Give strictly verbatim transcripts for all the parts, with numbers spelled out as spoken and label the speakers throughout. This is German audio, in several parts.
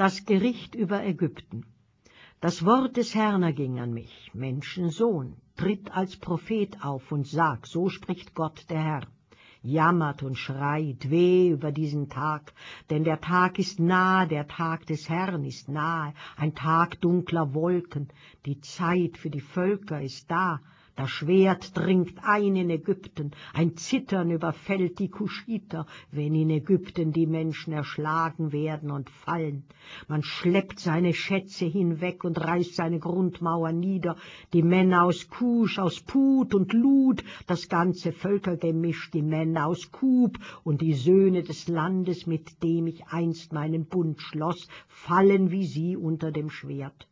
Speaker 1: Das Gericht über Ägypten. Das Wort des Herrn erging an mich: Menschensohn, tritt als Prophet auf und sag, so spricht Gott der Herr. Jammert und schreit weh über diesen Tag, denn der Tag ist nahe, der Tag des Herrn ist nahe, ein Tag dunkler Wolken, die Zeit für die Völker ist da. Das Schwert dringt ein in Ägypten, ein Zittern überfällt die Kuschiter, wenn in Ägypten die Menschen erschlagen werden und fallen. Man schleppt seine Schätze hinweg und reißt seine Grundmauer nieder, die Männer aus Kusch, aus Put und Lud, das ganze Völkergemisch, die Männer aus Kub und die Söhne des Landes, mit dem ich einst meinen Bund schloss, fallen wie sie unter dem Schwert.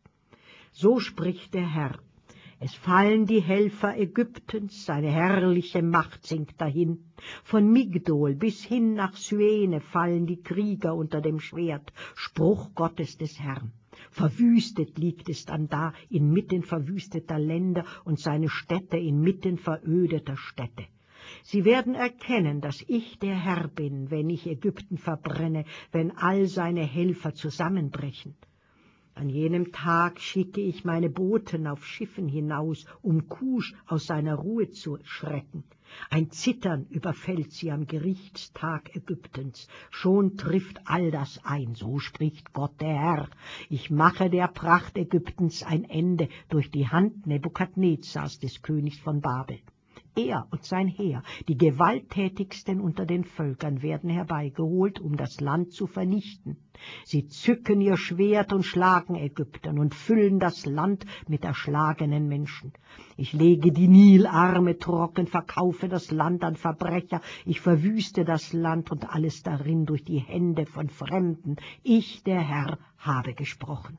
Speaker 1: So spricht der Herr. Es fallen die Helfer Ägyptens, seine herrliche Macht sinkt dahin. Von Migdol bis hin nach Syene fallen die Krieger unter dem Schwert, Spruch Gottes des Herrn. Verwüstet liegt es dann da, inmitten verwüsteter Länder, und seine Städte inmitten verödeter Städte. Sie werden erkennen, dass ich der Herr bin, wenn ich Ägypten verbrenne, wenn all seine Helfer zusammenbrechen. An jenem Tag schicke ich meine Boten auf Schiffen hinaus, um Kusch aus seiner Ruhe zu schrecken. Ein Zittern überfällt sie am Gerichtstag Ägyptens. Schon trifft all das ein, so spricht Gott der Herr. Ich mache der Pracht Ägyptens ein Ende durch die Hand Nebukadnezars, des Königs von Babel. Er und sein Heer, die gewalttätigsten unter den Völkern, werden herbeigeholt, um das Land zu vernichten. Sie zücken ihr Schwert und schlagen Ägypten und füllen das Land mit erschlagenen Menschen. Ich lege die Nilarme trocken, verkaufe das Land an Verbrecher, ich verwüste das Land und alles darin durch die Hände von Fremden. Ich, der Herr, habe gesprochen.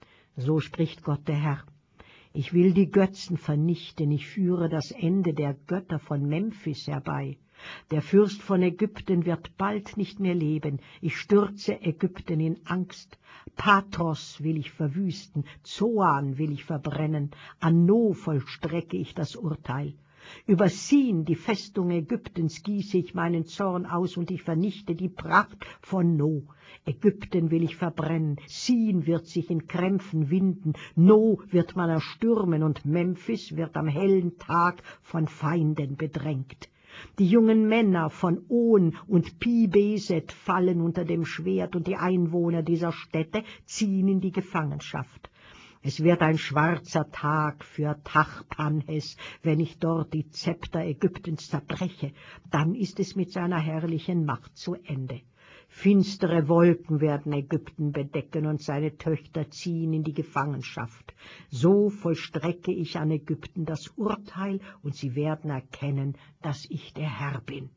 Speaker 1: So spricht Gott der Herr. Ich will die Götzen vernichten, ich führe das Ende der Götter von Memphis herbei. Der Fürst von Ägypten wird bald nicht mehr leben, ich stürze Ägypten in Angst. Patros will ich verwüsten, Zoan will ich verbrennen, an No vollstrecke ich das Urteil. Über Sin, die Festung Ägyptens, gieße ich meinen Zorn aus und ich vernichte die Pracht von No. Ägypten will ich verbrennen, Sin wird sich in Krämpfen winden, No wird man erstürmen und Memphis wird am hellen Tag von Feinden bedrängt. Die jungen Männer von On und Pi-Beset fallen unter dem Schwert und die Einwohner dieser Städte ziehen in die Gefangenschaft. Es wird ein schwarzer Tag für Tachpanhes, wenn ich dort die Zepter Ägyptens zerbreche, dann ist es mit seiner herrlichen Macht zu Ende. Finstere Wolken werden Ägypten bedecken und seine Töchter ziehen in die Gefangenschaft. So vollstrecke ich an Ägypten das Urteil und sie werden erkennen, dass ich der Herr bin.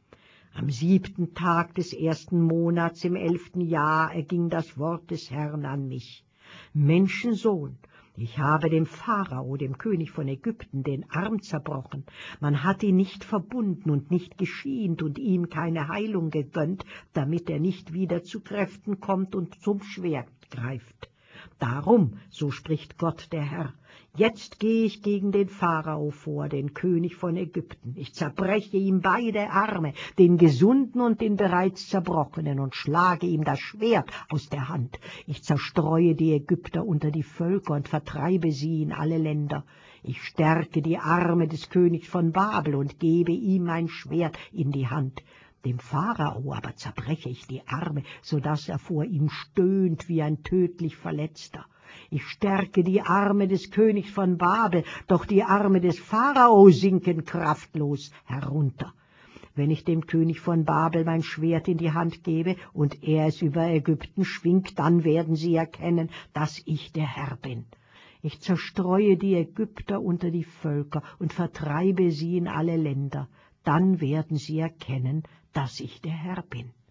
Speaker 1: Am siebten Tag des ersten Monats im elften Jahr erging das Wort des Herrn an mich. Menschensohn, ich habe dem Pharao, dem König von Ägypten, den Arm zerbrochen. Man hat ihn nicht verbunden und nicht geschient und ihm keine Heilung gegönnt, damit er nicht wieder zu Kräften kommt und zum Schwert greift. Darum, so spricht Gott der Herr, jetzt gehe ich gegen den Pharao vor, den König von Ägypten. Ich zerbreche ihm beide Arme, den gesunden und den bereits zerbrochenen, und schlage ihm das Schwert aus der Hand. Ich zerstreue die Ägypter unter die Völker und vertreibe sie in alle Länder. Ich stärke die Arme des Königs von Babel und gebe ihm mein Schwert in die Hand. Dem Pharao aber zerbreche ich die Arme, so dass er vor ihm stöhnt wie ein tödlich Verletzter. Ich stärke die Arme des Königs von Babel, doch die Arme des Pharao sinken kraftlos herunter. Wenn ich dem König von Babel mein Schwert in die Hand gebe und er es über Ägypten schwingt, dann werden sie erkennen, dass ich der Herr bin. Ich zerstreue die Ägypter unter die Völker und vertreibe sie in alle Länder. Dann werden sie erkennen, dass ich der Herr bin.